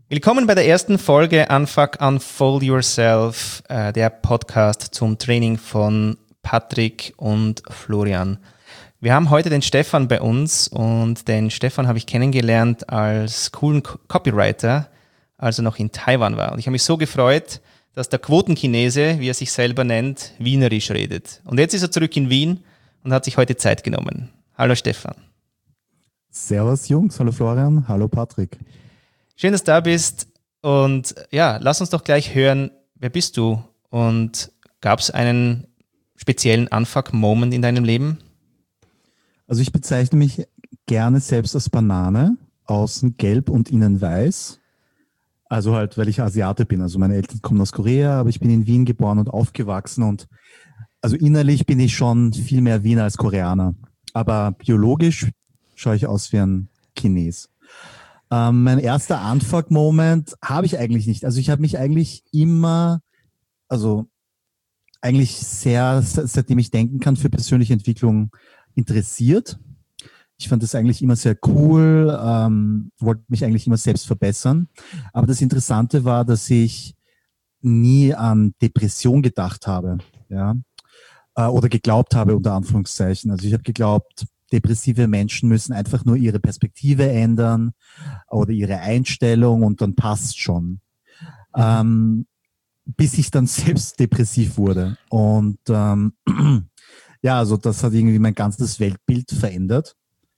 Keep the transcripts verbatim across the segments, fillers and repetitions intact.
Willkommen bei der ersten Folge Unfuck, Unfold Yourself, äh, der Podcast zum Training von Patrick und Florian. Wir haben heute den Stefan bei uns und den Stefan habe ich kennengelernt als coolen Copywriter, als er noch in Taiwan war. Und ich habe mich so gefreut, dass der Quotenchinese, wie er sich selber nennt, wienerisch redet. Und jetzt ist er zurück in Wien und hat sich heute Zeit genommen. Hallo Stefan. Servus Jungs, hallo Florian, hallo Patrick. Schön, dass du da bist und ja, lass uns doch gleich hören, wer bist du und gab es einen speziellen Unfuck-Moment in deinem Leben? Also ich bezeichne mich gerne selbst als Banane, außen gelb und innen weiß. Also halt, weil ich Asiate bin. Also meine Eltern kommen aus Korea, aber ich bin in Wien geboren und aufgewachsen und also innerlich bin ich schon viel mehr Wiener als Koreaner. Aber biologisch schaue ich aus wie ein Chines. Ähm, mein erster Unfuck-Moment habe ich eigentlich nicht. Also ich habe mich eigentlich immer, also eigentlich sehr, seitdem ich denken kann, für persönliche Entwicklung interessiert. Ich fand das eigentlich immer sehr cool, ähm, wollte mich eigentlich immer selbst verbessern. Aber das Interessante war, dass ich nie an Depression gedacht habe, ja, äh, oder geglaubt habe, unter Anführungszeichen. Also ich habe geglaubt, depressive Menschen müssen einfach nur ihre Perspektive ändern oder ihre Einstellung und dann passt schon. Mhm. Ähm, bis ich dann selbst depressiv wurde. Und ähm, ja, also das hat irgendwie mein ganzes Weltbild verändert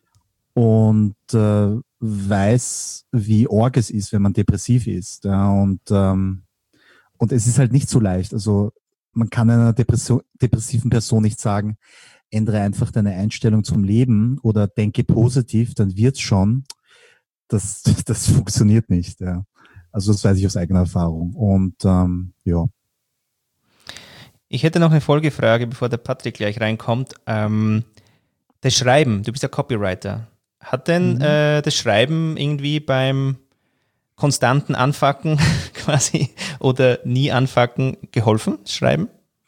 und äh, weiß, wie arg es ist, wenn man depressiv ist. Ja, und, ähm, und es ist halt nicht so leicht. Also man kann einer Depression, depressiven Person nicht sagen, ändere einfach deine Einstellung zum Leben oder denke positiv, dann wird's schon. Das, das funktioniert nicht. Ja. Also das weiß ich aus eigener Erfahrung. Und ähm, ja. Ich hätte noch eine Folgefrage, bevor der Patrick gleich reinkommt. Ähm, das Schreiben, du bist ja Copywriter. Hat denn mhm. äh, das Schreiben irgendwie beim konstanten Anfacken quasi oder nie anfacken geholfen, das Schreiben?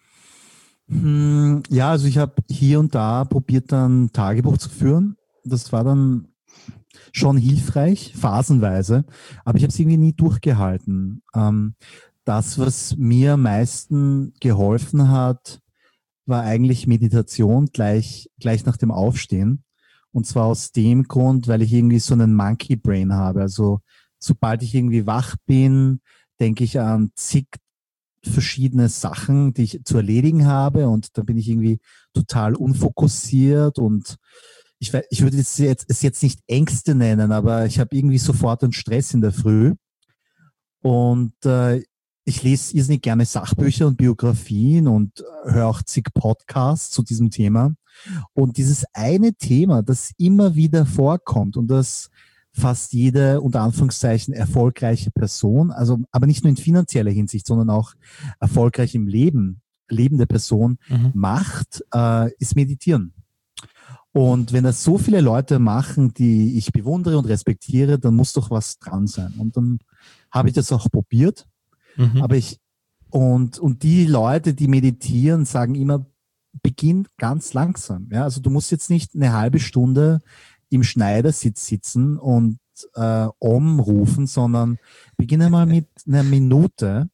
Ja, also ich habe hier und da probiert, dann Tagebuch zu führen. Das war dann schon hilfreich, phasenweise, aber ich habe es irgendwie nie durchgehalten. Ähm, das, was mir am meisten geholfen hat, war eigentlich Meditation gleich, gleich nach dem Aufstehen. Und zwar aus dem Grund, weil ich irgendwie so einen Monkey Brain habe. Also sobald ich irgendwie wach bin, denke ich an zig verschiedene Sachen, die ich zu erledigen habe und da bin ich irgendwie total unfokussiert und ich, ich würde es jetzt, es jetzt nicht Ängste nennen, aber ich habe irgendwie sofort einen Stress in der Früh und äh, ich lese irrsinnig gerne Sachbücher und Biografien und höre auch zig Podcasts zu diesem Thema und dieses eine Thema, das immer wieder vorkommt und das fast jede, unter Anführungszeichen, erfolgreiche Person, also aber nicht nur in finanzieller Hinsicht, sondern auch erfolgreich im Leben, lebende Person mhm. macht, äh, ist Meditieren. Und wenn das so viele Leute machen, die ich bewundere und respektiere, dann muss doch was dran sein. Und dann habe ich das auch probiert. Mhm. Aber ich, und, und die Leute, die meditieren, sagen immer, beginn ganz langsam. Ja, also du musst jetzt nicht eine halbe Stunde im Schneidersitz sitzen und äh, umrufen, sondern beginne mal mit einer Minute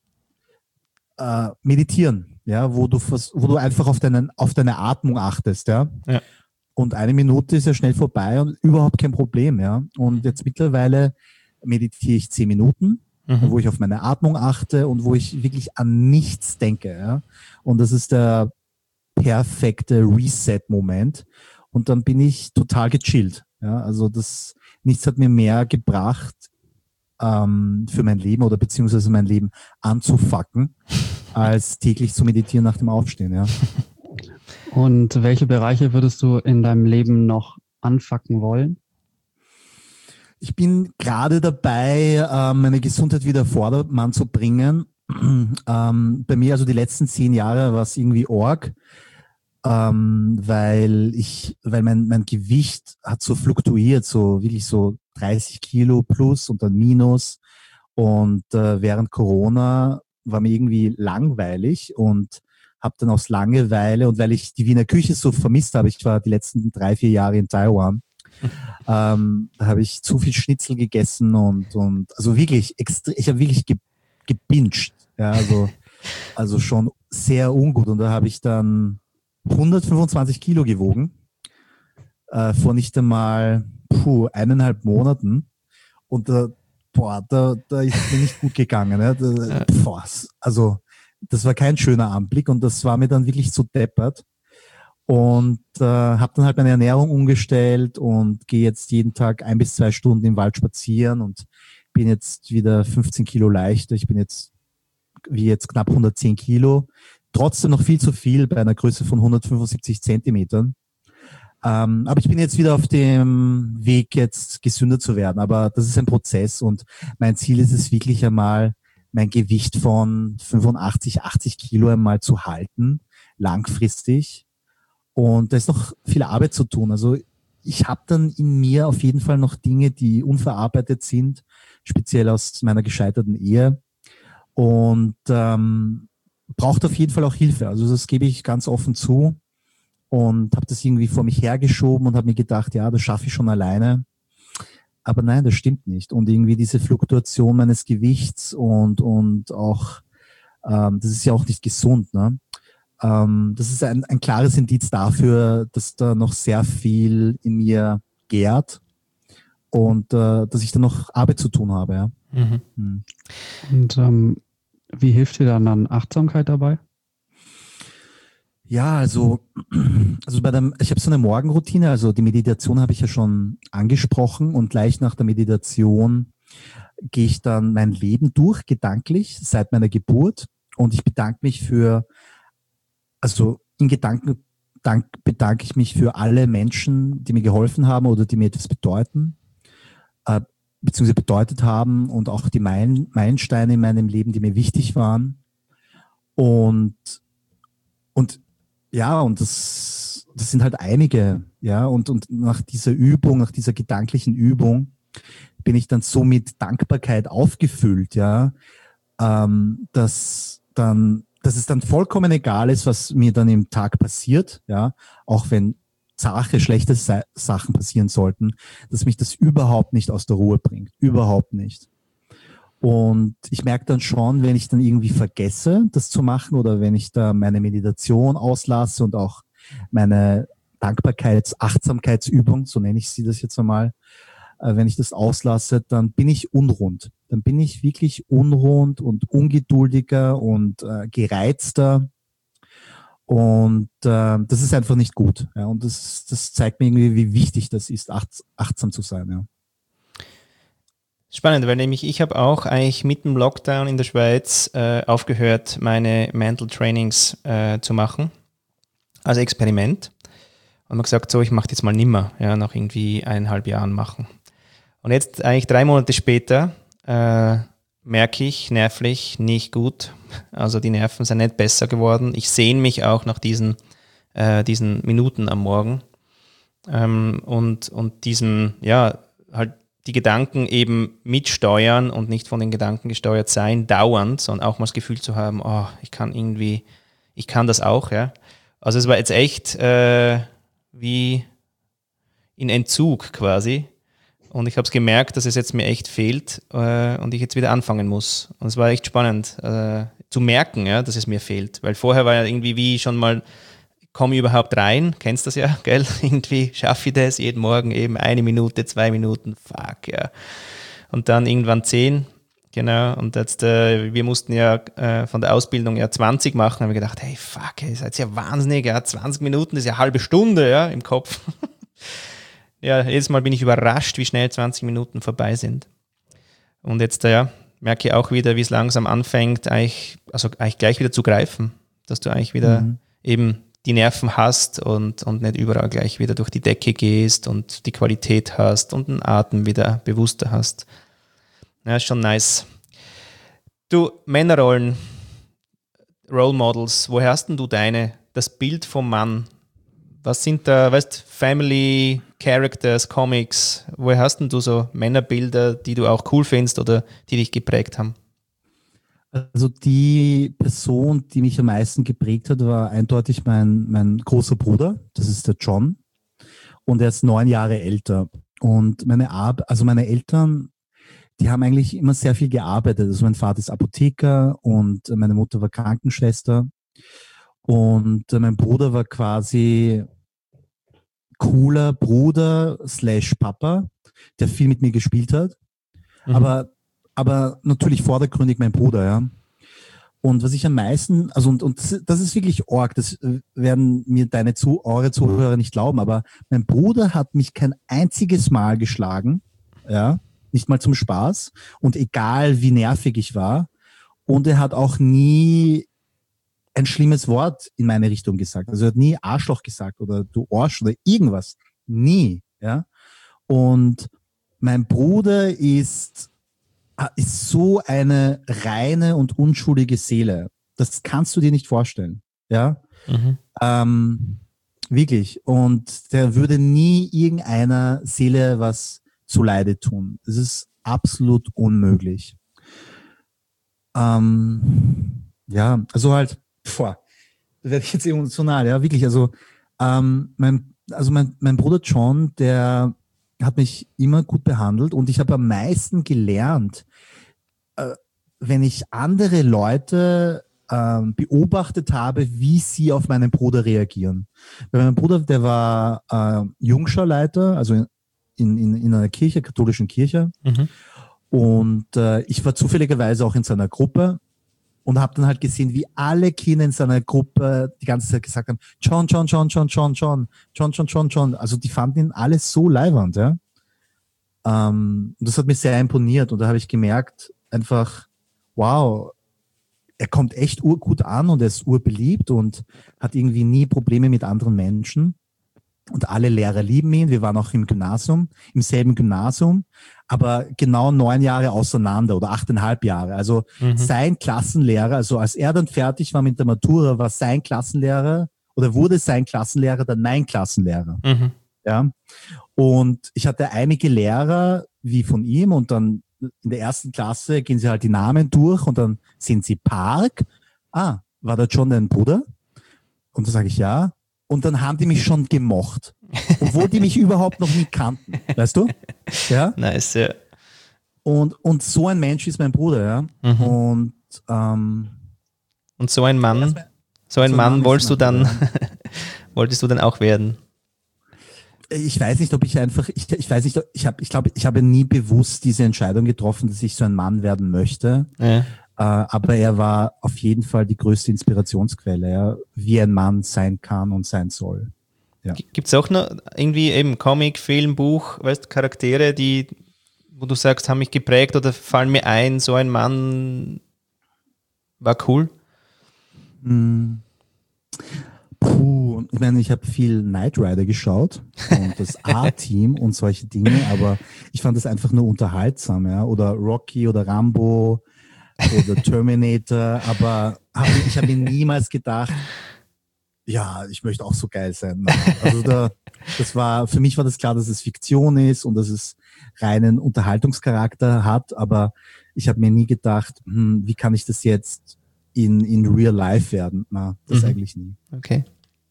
äh, meditieren, ja, wo du wo du einfach auf deinen auf deine Atmung achtest, ja? Ja. Und eine Minute ist ja schnell vorbei und überhaupt kein Problem, ja. Und jetzt mittlerweile meditiere ich zehn Minuten, mhm. wo ich auf meine Atmung achte und wo ich wirklich an nichts denke, ja. Und das ist der perfekte Reset-Moment. Und dann bin ich total gechillt. Ja, also das, nichts hat mir mehr gebracht, ähm, für mein Leben oder beziehungsweise mein Leben anzufacken, als täglich zu meditieren nach dem Aufstehen, ja. Und welche Bereiche würdest du in deinem Leben noch anfacken wollen? Ich bin gerade dabei, ähm, meine Gesundheit wieder auf Vordermann zu bringen. ähm, bei mir, also die letzten zehn Jahre, war es irgendwie arg. Ähm, weil ich, weil mein, mein Gewicht hat so fluktuiert, so wirklich so dreißig Kilo plus und dann minus. Und äh, während Corona war mir irgendwie langweilig und habe dann aus Langeweile und weil ich die Wiener Küche so vermisst habe, ich war die letzten drei, vier Jahre in Taiwan, Ähm, da habe ich zu viel Schnitzel gegessen und, und also wirklich, extre- ich habe wirklich ge gebinged. Ja, also, also schon sehr ungut. Und da habe ich dann hundertfünfundzwanzig Kilo gewogen, äh, vor nicht einmal puh, eineinhalb Monaten. Und da, boah, da, da ist es mir nicht gut gegangen. Ja. Da, boah, also das war kein schöner Anblick und das war mir dann wirklich so deppert. Und äh, habe dann halt meine Ernährung umgestellt und gehe jetzt jeden Tag ein bis zwei Stunden im Wald spazieren und bin jetzt wieder fünfzehn Kilo leichter. Ich bin jetzt wie jetzt knapp hundertzehn Kilo. Trotzdem noch viel zu viel bei einer Größe von hundertfünfundsiebzig Zentimetern. Ähm, aber ich bin jetzt wieder auf dem Weg, jetzt gesünder zu werden. Aber das ist ein Prozess und mein Ziel ist es wirklich einmal, mein Gewicht von fünfundachtzig, achtzig Kilo einmal zu halten, langfristig. Und da ist noch viel Arbeit zu tun. Also ich habe dann in mir auf jeden Fall noch Dinge, die unverarbeitet sind, speziell aus meiner gescheiterten Ehe. Und ähm, braucht auf jeden Fall auch Hilfe. Also das gebe ich ganz offen zu und habe das irgendwie vor mich hergeschoben und habe mir gedacht, ja, das schaffe ich schon alleine. Aber nein, das stimmt nicht. Und irgendwie diese Fluktuation meines Gewichts und, und auch, ähm, das ist ja auch nicht gesund, ne? Ähm, das ist ein, ein klares Indiz dafür, dass da noch sehr viel in mir gärt und äh, dass ich da noch Arbeit zu tun habe. Ja. Mhm. Hm. Und ähm, wie hilft dir dann, dann Achtsamkeit dabei? Ja, also, also bei dem, ich habe so eine Morgenroutine, also die Meditation habe ich ja schon angesprochen und gleich nach der Meditation gehe ich dann mein Leben durch, gedanklich, seit meiner Geburt und ich bedanke mich für Also in Gedanken dank, bedanke ich mich für alle Menschen, die mir geholfen haben oder die mir etwas bedeuten, äh, beziehungsweise bedeutet haben und auch die Meilen, Meilensteine in meinem Leben, die mir wichtig waren. Und, und ja, und das, das sind halt einige, ja, und, und nach dieser Übung, nach dieser gedanklichen Übung bin ich dann so mit Dankbarkeit aufgefüllt, ja, ähm, dass dann dass es dann vollkommen egal ist, was mir dann im Tag passiert, ja, auch wenn Sache, schlechte Sa- Sachen passieren sollten, dass mich das überhaupt nicht aus der Ruhe bringt. Überhaupt nicht. Und ich merke dann schon, wenn ich dann irgendwie vergesse, das zu machen oder wenn ich da meine Meditation auslasse und auch meine Dankbarkeits-, Achtsamkeitsübung, so nenne ich sie das jetzt einmal, äh, wenn ich das auslasse, dann bin ich unrund. Dann bin ich wirklich unrund und ungeduldiger und äh, gereizter. Und äh, das ist einfach nicht gut. Ja. Und das, das zeigt mir irgendwie, wie wichtig das ist, acht, achtsam zu sein. Ja. Spannend, weil nämlich ich habe auch eigentlich mit dem Lockdown in der Schweiz äh, aufgehört, meine Mental Trainings äh, zu machen, als Experiment. Und man gesagt, so, ich mache jetzt mal nimmer, ja, nach irgendwie eineinhalb Jahren machen. Und jetzt eigentlich drei Monate später äh, merke ich nervlich nicht gut. Also die Nerven sind nicht besser geworden. Ich sehne mich auch nach diesen, äh, diesen Minuten am Morgen. Ähm, und, und diesen, ja, halt die Gedanken eben mitsteuern und nicht von den Gedanken gesteuert sein, dauernd, sondern auch mal das Gefühl zu haben, oh, ich kann irgendwie, ich kann das auch, ja. Also es war jetzt echt äh, wie in Entzug quasi. Und ich habe es gemerkt, dass es jetzt mir echt fehlt äh, und ich jetzt wieder anfangen muss. Und es war echt spannend äh, zu merken, ja, dass es mir fehlt. Weil vorher war ja irgendwie wie schon mal, komme ich überhaupt rein? Kennst das ja, gell? Irgendwie schaffe ich das jeden Morgen eben eine Minute, zwei Minuten, fuck, ja. Und dann irgendwann zehn, genau. Und jetzt, äh, wir mussten ja äh, von der Ausbildung ja zwanzig machen. Da haben wir gedacht, hey, fuck, ihr seid ja wahnsinnig, ja, zwanzig Minuten, das ist ja eine halbe Stunde, ja, im Kopf. Ja, jedes Mal bin ich überrascht, wie schnell zwanzig Minuten vorbei sind. Und jetzt, ja, merke ich auch wieder, wie es langsam anfängt, eigentlich, also eigentlich gleich wieder zu greifen, dass du eigentlich wieder mhm. eben die Nerven hast und, und nicht überall gleich wieder durch die Decke gehst und die Qualität hast und den Atem wieder bewusster hast. Ja, ist schon nice. Du, Männerrollen, Role Models, woher hast denn du deine? Das Bild vom Mann. Was sind da, weißt, Family, Characters, Comics, woher hast denn du so Männerbilder, die du auch cool findest oder die dich geprägt haben? Also die Person, die mich am meisten geprägt hat, war eindeutig mein, mein großer Bruder, das ist der John. und er ist neun Jahre älter. Und meine Ar- also meine Eltern, die haben eigentlich immer sehr viel gearbeitet. Also mein Vater ist Apotheker und meine Mutter war Krankenschwester. Und mein Bruder war quasi cooler Bruder slash Papa, der viel mit mir gespielt hat. Mhm. Aber, aber natürlich vordergründig mein Bruder, ja. Und was ich am meisten, also und, und das ist wirklich arg, das werden mir deine Zu, eure Zuhörer nicht glauben, aber mein Bruder hat mich kein einziges Mal geschlagen, ja, nicht mal zum Spaß und egal wie nervig ich war, und er hat auch nie ein schlimmes Wort in meine Richtung gesagt. Also er hat nie Arschloch gesagt oder du Arsch oder irgendwas. Nie, ja. Und mein Bruder ist ist so eine reine und unschuldige Seele. Das kannst du dir nicht vorstellen. Ja, mhm. ähm, wirklich. Und der würde nie irgendeiner Seele was zuleide tun. Das ist absolut unmöglich. Ähm, ja, also halt, boah, da werde ich jetzt emotional, ja, wirklich. Also, ähm, mein, also mein, mein Bruder John, der hat mich immer gut behandelt und ich habe am meisten gelernt, äh, wenn ich andere Leute äh, beobachtet habe, wie sie auf meinen Bruder reagieren. Weil mein Bruder, der war äh, Jungscharleiter, also in, in, in einer Kirche, katholischen Kirche. Mhm. Und äh, ich war zufälligerweise auch in seiner Gruppe und habe dann halt gesehen, wie alle Kinder in seiner Gruppe die ganze Zeit gesagt haben, John, John, John, John, John, John, John, John, John, John. Also die fanden ihn alle so leiwand, ja. Ähm, und das hat mich sehr imponiert und da habe ich gemerkt, einfach, wow, er kommt echt urgut an und er ist urbeliebt und hat irgendwie nie Probleme mit anderen Menschen. Und alle Lehrer lieben ihn. Wir waren auch im Gymnasium, im selben Gymnasium, aber genau neun Jahre auseinander oder achteinhalb Jahre. Also mhm. sein Klassenlehrer, also als er dann fertig war mit der Matura, war sein Klassenlehrer oder wurde sein Klassenlehrer dann mein Klassenlehrer. Mhm. Ja. Und ich hatte einige Lehrer wie von ihm und dann in der ersten Klasse gehen sie halt die Namen durch und dann sehen sie Park. Ah, war da John dein Bruder? Und da sage ich ja. Und dann haben die mich schon gemocht, obwohl die mich überhaupt noch nie kannten, weißt du? Ja. Nice, ja. Und, und so ein Mensch ist mein Bruder, ja. Mhm. Und, ähm, und so ein Mann, mein, so ein so Mann, Mann wolltest du dann, wolltest du dann auch werden? Ich weiß nicht, ob ich einfach, ich, ich weiß nicht, ich habe, ich glaube, ich habe nie bewusst diese Entscheidung getroffen, dass ich so ein Mann werden möchte. Ja. Uh, aber er war auf jeden Fall die größte Inspirationsquelle, ja, wie ein Mann sein kann und sein soll. Ja. Gibt es auch noch irgendwie eben Comic, Film, Buch, weißt, Charaktere, die, wo du sagst, haben mich geprägt oder fallen mir ein, so ein Mann war cool? Mm. Puh, ich meine, ich habe viel Knight Rider geschaut und das A-Team und solche Dinge, aber ich fand das einfach nur unterhaltsam, ja, oder Rocky oder Rambo oder Terminator, aber hab, ich habe mir niemals gedacht, ja, ich möchte auch so geil sein. Also da, das war, für mich war das klar, dass es Fiktion ist und dass es reinen Unterhaltungscharakter hat, aber ich habe mir nie gedacht, hm, wie kann ich das jetzt in, in real life werden? Na, das mhm. eigentlich nie. Okay.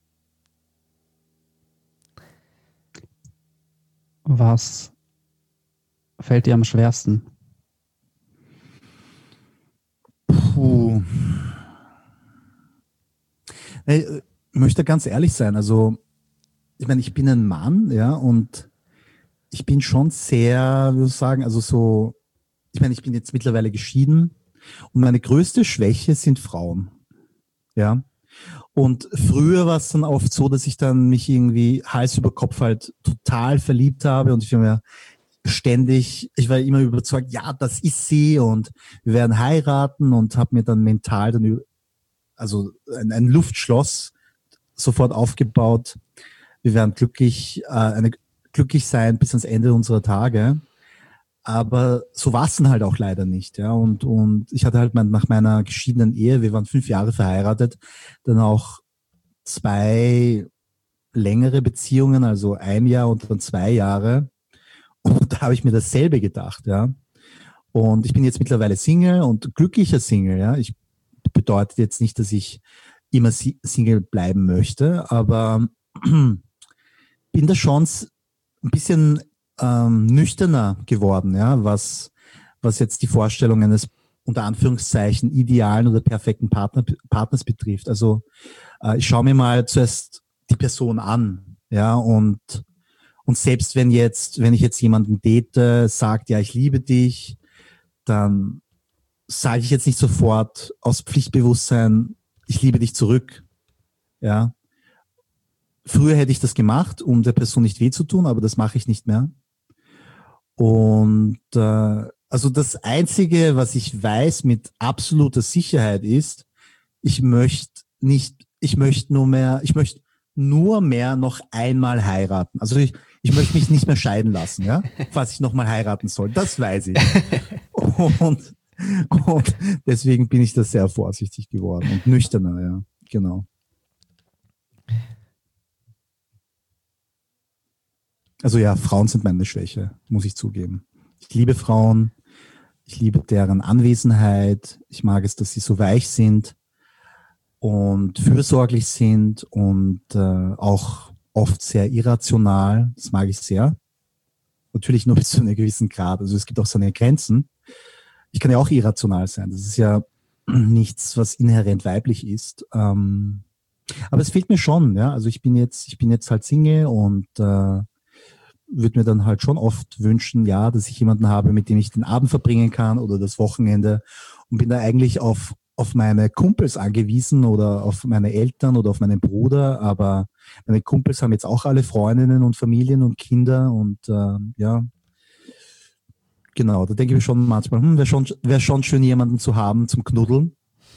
Was fällt dir am schwersten? Puh. Ich möchte ganz ehrlich sein. Also, ich meine, ich bin ein Mann, ja, und ich bin schon sehr, würde ich sagen, also so, ich meine, ich bin jetzt mittlerweile geschieden und meine größte Schwäche sind Frauen, ja. Und früher war es dann oft so, dass ich dann mich irgendwie Hals über Kopf halt total verliebt habe und ich war mir ständig, ich war immer überzeugt, ja, das ist sie und wir werden heiraten und habe mir dann mental dann also ein, ein Luftschloss sofort aufgebaut. Wir werden glücklich, äh, eine, glücklich sein bis ans Ende unserer Tage. Aber so war es dann halt auch leider nicht, ja. Und, und ich hatte halt mein, nach meiner geschiedenen Ehe, wir waren fünf Jahre verheiratet, dann auch zwei längere Beziehungen, also ein Jahr und dann zwei Jahre. Und da habe ich mir dasselbe gedacht, ja. Und ich bin jetzt mittlerweile Single und glücklicher Single, ja. Ich bedeutet jetzt nicht, dass ich immer Single bleiben möchte, aber bin da schon s- ein bisschen ähm, nüchterner geworden, ja, was, was jetzt die Vorstellung eines unter Anführungszeichen idealen oder perfekten Partner, Partners betrifft. Also äh, ich schaue mir mal zuerst die Person an, ja, und, und selbst wenn jetzt, wenn ich jetzt jemanden date, sagt, ja, ich liebe dich, dann sage ich jetzt nicht sofort aus Pflichtbewusstsein, ich liebe dich zurück, ja. Früher hätte ich das gemacht, um der Person nicht weh zu tun, aber das mache ich nicht mehr. Und äh, also das Einzige, was ich weiß mit absoluter Sicherheit ist, ich möchte nicht, ich möchte nur mehr, ich möchte nur mehr noch einmal heiraten. Also ich, ich möchte mich nicht mehr scheiden lassen, ja, falls ich nochmal heiraten soll. Das weiß ich. Und, und deswegen bin ich da sehr vorsichtig geworden und nüchterner, ja, genau. Also ja, Frauen sind meine Schwäche, muss ich zugeben. Ich liebe Frauen, ich liebe deren Anwesenheit, ich mag es, dass sie so weich sind und fürsorglich sind und äh, auch oft sehr irrational. Das mag ich sehr. Natürlich nur bis zu einem gewissen Grad. Also es gibt auch seine Grenzen. Ich kann ja auch irrational sein. Das ist ja nichts, was inhärent weiblich ist. Ähm, aber es fehlt mir schon. Ja, also ich bin jetzt, ich bin jetzt halt Single und äh, würde mir dann halt schon oft wünschen, ja, dass ich jemanden habe, mit dem ich den Abend verbringen kann oder das Wochenende und bin da eigentlich auf, auf meine Kumpels angewiesen oder auf meine Eltern oder auf meinen Bruder, aber meine Kumpels haben jetzt auch alle Freundinnen und Familien und Kinder und äh, ja, genau, da denke ich mir schon manchmal, hm, wäre schon, wär schon schön, jemanden zu haben zum Knuddeln.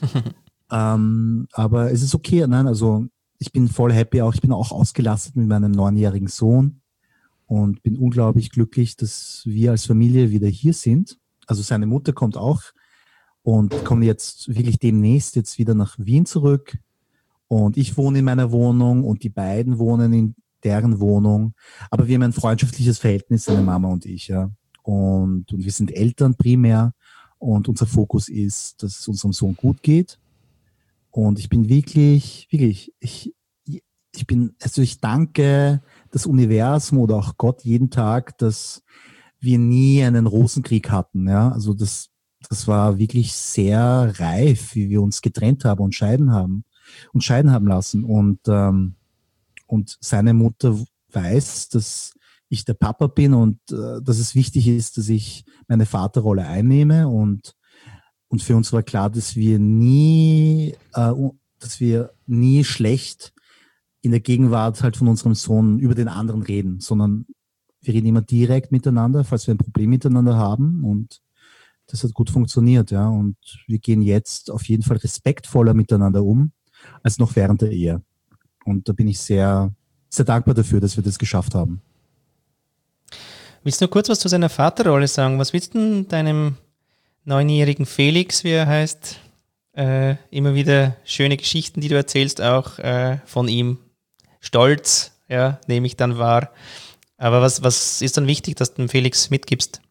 ähm, aber es ist okay, nein, also ich bin voll happy auch, ich bin auch ausgelastet mit meinem neunjährigen Sohn und bin unglaublich glücklich, dass wir als Familie wieder hier sind. Also seine Mutter kommt auch und kommt jetzt wirklich demnächst jetzt wieder nach Wien zurück. Und ich wohne in meiner Wohnung und die beiden wohnen in deren Wohnung. Aber wir haben ein freundschaftliches Verhältnis, seine Mama und ich, ja. Und, und wir sind Eltern primär. Und unser Fokus ist, dass es unserem Sohn gut geht. Und ich bin wirklich, wirklich, ich, ich bin, also ich danke das Universum oder auch Gott jeden Tag, dass wir nie einen Rosenkrieg hatten, ja. Also das, das war wirklich sehr reif, wie wir uns getrennt haben und scheiden haben und scheiden haben lassen. Und, ähm, und seine Mutter weiß, dass ich der Papa bin und äh, dass es wichtig ist, dass ich meine Vaterrolle einnehme. Und, und für uns war klar, dass wir nie, äh, dass wir nie schlecht in der Gegenwart halt von unserem Sohn über den anderen reden, sondern wir reden immer direkt miteinander, falls wir ein Problem miteinander haben. Und das hat gut funktioniert, ja. Und wir gehen jetzt auf jeden Fall respektvoller miteinander um, als noch während der Ehe. Und da bin ich sehr, sehr dankbar dafür, dass wir das geschafft haben. Willst du kurz was zu seiner Vaterrolle sagen? Was willst du denn deinem neunjährigen Felix, wie er heißt, äh, immer wieder schöne Geschichten, die du erzählst, auch äh, von ihm stolz, ja, nehme ich dann wahr. Aber was, was ist dann wichtig, dass du dem Felix mitgibst?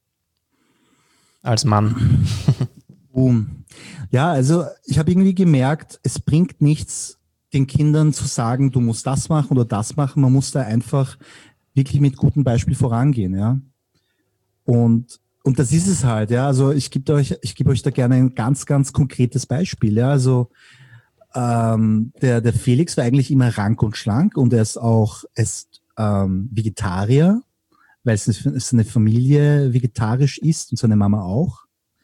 Als Mann. Boom. Ja, also ich habe irgendwie gemerkt, es bringt nichts, den Kindern zu sagen, du musst das machen oder das machen. Man muss da einfach wirklich mit gutem Beispiel vorangehen, ja. Und, und das ist es halt, ja. Also ich gebe euch, ich gebe euch da gerne ein ganz, ganz konkretes Beispiel, ja. Also ähm, der, der Felix war eigentlich immer rank und schlank und er ist auch, er ist ähm, Vegetarier, weil seine Familie vegetarisch ist und seine Mama auch.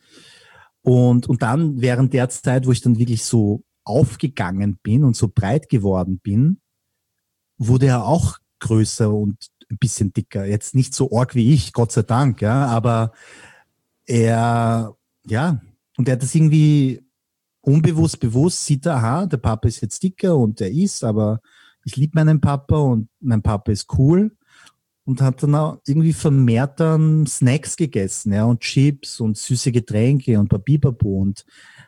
Und, und dann während der Zeit, wo ich dann wirklich so aufgegangen bin und so breit geworden bin, wurde er auch größer und ein bisschen dicker. Jetzt nicht so arg wie ich, Gott sei Dank, ja, aber er, ja, und er hat das irgendwie unbewusst, bewusst, sieht er, aha, der Papa ist jetzt dicker und der ist, aber ich liebe meinen Papa und mein Papa ist cool. Und hat dann auch irgendwie vermehrt dann Snacks gegessen, ja, und Chips und süße Getränke und Papipapo und,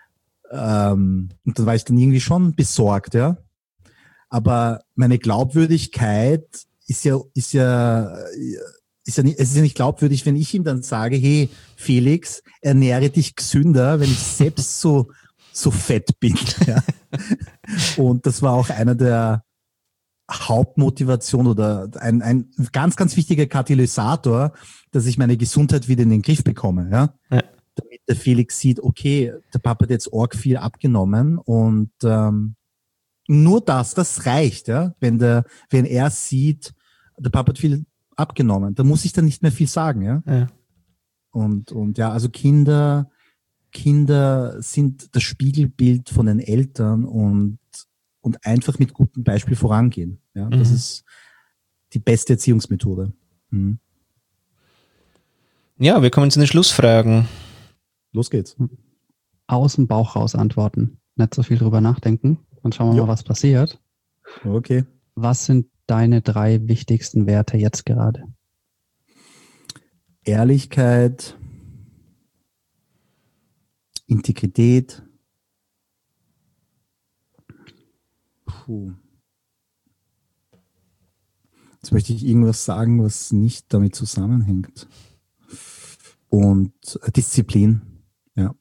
ähm, und dann war ich dann irgendwie schon besorgt, ja. Aber meine Glaubwürdigkeit ist ja, ist ja, ist ja nicht, es ist ja nicht glaubwürdig, wenn ich ihm dann sage, hey, Felix, ernähre dich gesünder, wenn ich selbst so, so fett bin, ja. Und das war auch einer der Hauptmotivation oder ein, ein ganz, ganz wichtiger Katalysator, dass ich meine Gesundheit wieder in den Griff bekomme. Ja? Ja. Damit der Felix sieht, okay, der Papa hat jetzt arg viel abgenommen und ähm, nur das, das reicht, ja, wenn der, wenn er sieht, der Papa hat viel abgenommen, da muss ich dann nicht mehr viel sagen, ja. Ja. Und, und ja, also Kinder, Kinder sind das Spiegelbild von den Eltern und, und einfach mit gutem Beispiel vorangehen. Ja, das Mhm. ist die beste Erziehungsmethode. Mhm. Ja, wir kommen zu den Schlussfragen. Los geht's. Aus dem Bauch raus antworten. Nicht so viel drüber nachdenken. Dann schauen wir Jo. mal, was passiert. Okay. Was sind deine drei wichtigsten Werte jetzt gerade? Ehrlichkeit, Integrität. Puh. Jetzt möchte ich irgendwas sagen, was nicht damit zusammenhängt. Und Disziplin, ja.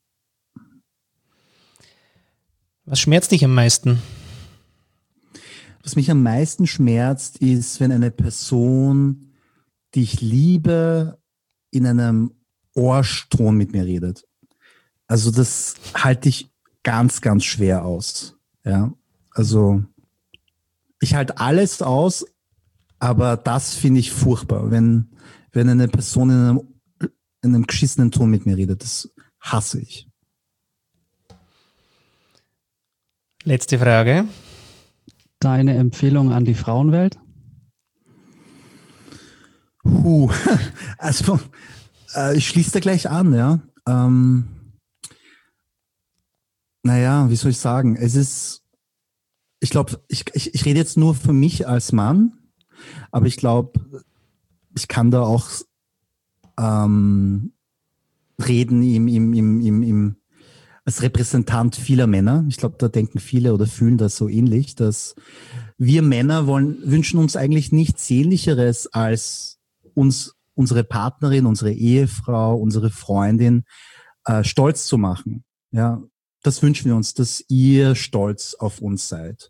Was schmerzt dich am meisten? Was mich am meisten schmerzt, ist, wenn eine Person, die ich liebe, in einem Ohrton mit mir redet. Also das halte ich ganz, ganz schwer aus. Ja, also ich halte alles aus, aber das finde ich furchtbar, wenn, wenn eine Person in einem, in einem geschissenen Ton mit mir redet. Das hasse ich. Letzte Frage. Deine Empfehlung an die Frauenwelt? Puh, also äh, ich schließe da gleich an, ja. Ähm, naja, wie soll ich sagen? Es ist, ich glaube, ich, ich, ich rede jetzt nur für mich als Mann, aber ich glaube, ich kann da auch ähm, reden im, im, im, im, im, als Repräsentant vieler Männer. Ich glaube, da denken viele oder fühlen das so ähnlich, dass wir Männer wollen, wünschen uns eigentlich nichts Sehnlicheres, als uns unsere Partnerin, unsere Ehefrau, unsere Freundin äh, stolz zu machen. Ja, das wünschen wir uns, dass ihr stolz auf uns seid.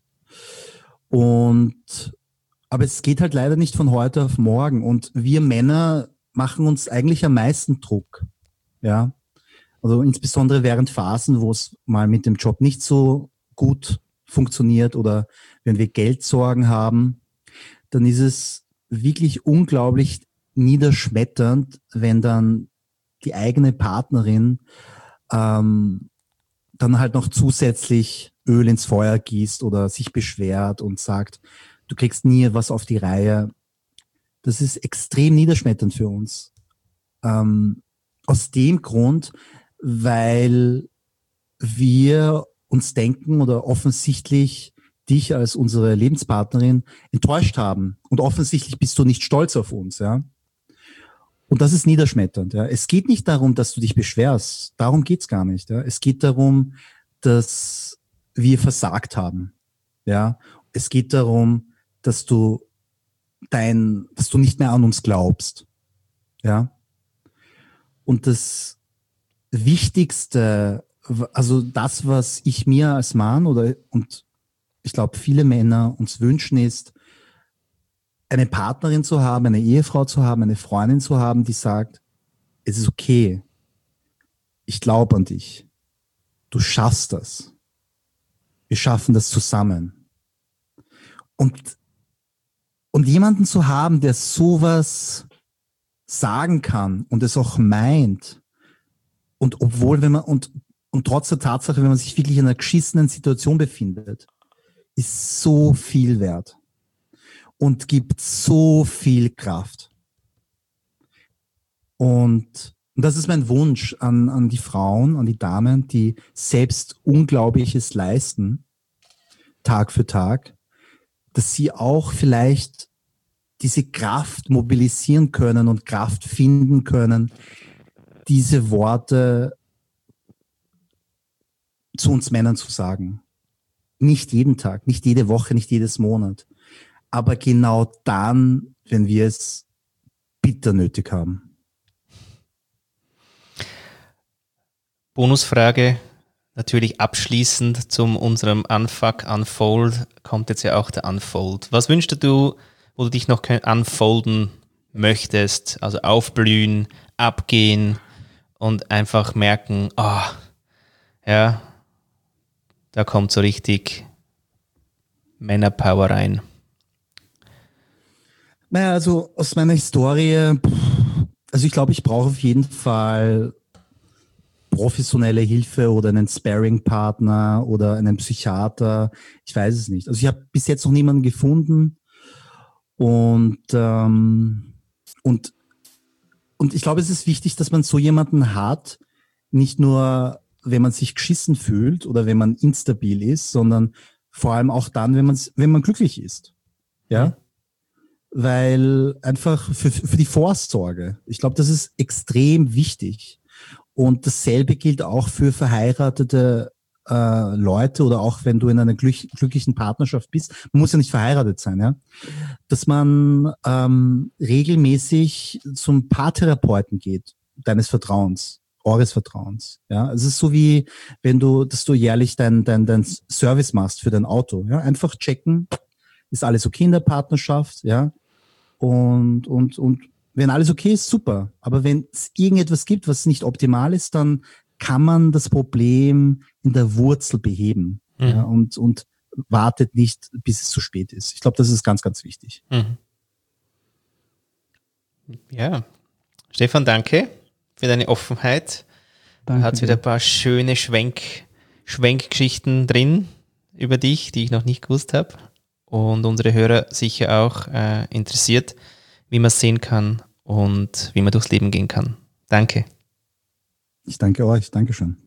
Und aber es geht halt leider nicht von heute auf morgen. Und wir Männer machen uns eigentlich am meisten Druck. Ja, also insbesondere während Phasen, wo es mal mit dem Job nicht so gut funktioniert oder wenn wir Geldsorgen haben, dann ist es wirklich unglaublich niederschmetternd, wenn dann die eigene Partnerin ähm, dann halt noch zusätzlich Öl ins Feuer gießt oder sich beschwert und sagt, du kriegst nie was auf die Reihe. Das ist extrem niederschmetternd für uns. Ähm, aus dem Grund, weil wir uns denken oder offensichtlich dich als unsere Lebenspartnerin enttäuscht haben. Und offensichtlich bist du nicht stolz auf uns, ja. Und das ist niederschmetternd, ja. Es geht nicht darum, dass du dich beschwerst. Darum geht's gar nicht, ja. Es geht darum, dass wir versagt haben, ja. Es geht darum, dass du dein, dass du nicht mehr an uns glaubst, ja. Und das Wichtigste, also das, was ich mir als Mann oder, und ich glaube, viele Männer uns wünschen, ist, eine Partnerin zu haben, eine Ehefrau zu haben, eine Freundin zu haben, die sagt, es ist okay, ich glaube an dich, du schaffst das, wir schaffen das zusammen. Und, und jemanden zu haben, der sowas sagen kann und es auch meint, und obwohl, wenn man, und, und trotz der Tatsache, wenn man sich wirklich in einer geschissenen Situation befindet, ist so viel wert und gibt so viel Kraft. Und, und das ist mein Wunsch an, an die Frauen, an die Damen, die selbst Unglaubliches leisten, Tag für Tag, dass sie auch vielleicht diese Kraft mobilisieren können und Kraft finden können, diese Worte zu uns Männern zu sagen. Nicht jeden Tag, nicht jede Woche, nicht jedes Monat. Aber genau dann, wenn wir es bitter nötig haben. Bonusfrage. natürlich abschließend zum unserem Unfuck, Unfold kommt jetzt ja auch der Unfold. Was wünschst du, wo du dich noch unfolden möchtest? Also aufblühen, abgehen und einfach merken, ah, oh, ja, da kommt so richtig Männerpower rein. Naja, also aus meiner Historie, also ich glaube, ich brauche auf jeden Fall professionelle Hilfe oder einen Sparring-Partner oder einen Psychiater. Ich weiß es nicht. Also ich habe bis jetzt noch niemanden gefunden und, ähm, und, und ich glaube, es ist wichtig, dass man so jemanden hat, nicht nur, wenn man sich geschissen fühlt oder wenn man instabil ist, sondern vor allem auch dann, wenn man, wenn man glücklich ist. Ja. Mhm. Weil einfach für, für die Vorsorge. Ich glaube, das ist extrem wichtig. Und dasselbe gilt auch für verheiratete äh, Leute oder auch wenn du in einer glück, glücklichen Partnerschaft bist. Man muss ja nicht verheiratet sein, ja. Dass man ähm, regelmäßig zum Paartherapeuten geht, deines Vertrauens, eures Vertrauens. Ja, es ist so wie, wenn du, dass du jährlich dein, dein, dein Service machst für dein Auto. Ja, einfach checken, ist alles okay in der Partnerschaft, ja. Und, und, und wenn alles okay ist, super. Aber wenn es irgendetwas gibt, was nicht optimal ist, dann kann man das Problem in der Wurzel beheben. Mhm. Ja, und, und wartet nicht, bis es zu spät ist. Ich glaube, das ist ganz, ganz wichtig. Mhm. Ja. Stefan, danke für deine Offenheit. Du hast wieder ein paar schöne Schwenk, Schwenkgeschichten drin über dich, die ich noch nicht gewusst habe. Und unsere Hörer sicher auch äh, interessiert, wie man es sehen kann und wie man durchs Leben gehen kann. Danke. Ich danke euch. Dankeschön.